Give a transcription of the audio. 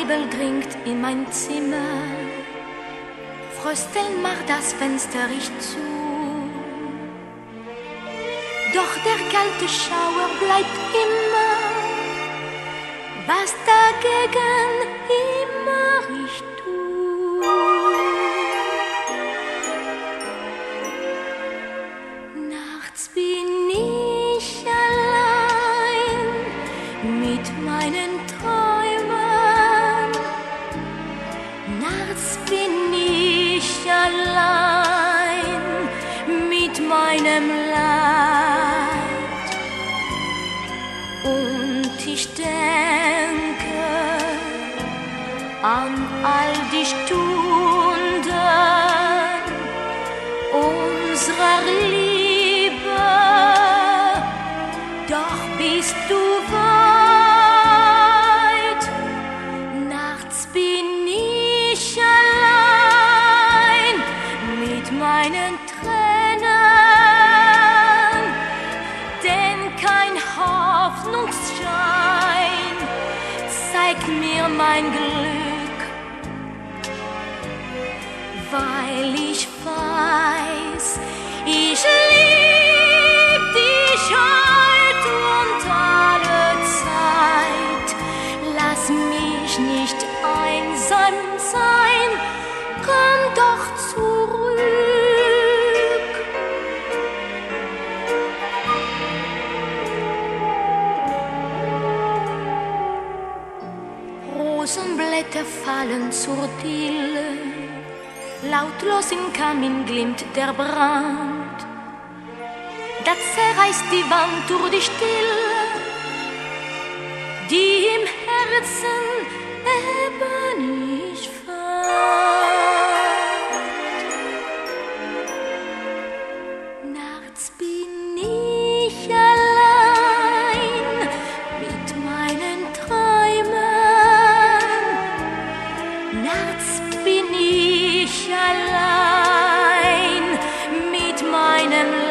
Nebel dringt in mein Zimmer, fröstelnd macht das Fenster ich zu. Doch der kalte Schauer bleibt immer, was dagegen immer ich tu. Nachts bin ich allein mit meinen Träumen. Nachts bin ich allein mit meinem Leid. Und ich denke an all die Stunden unserer Liebe, doch bist du weit. Nachts bin ich allein mit meinen Tränen, denn kein Hoffnungsschein zeigt mir mein Glück, weil ich weiß, ich lieb dich heut und alle Zeit. Lass mich nicht einsam sein, komm doch zurück. Rosenblätter fallen zur Dille, lautlos im Kamin glimmt der Brand. Da zerreißt die Wand durch die Stille, die im Herzen eben ich fand. Nachts bin ich allein mit meinen Träumen. Nachts bin ich allein mit meinem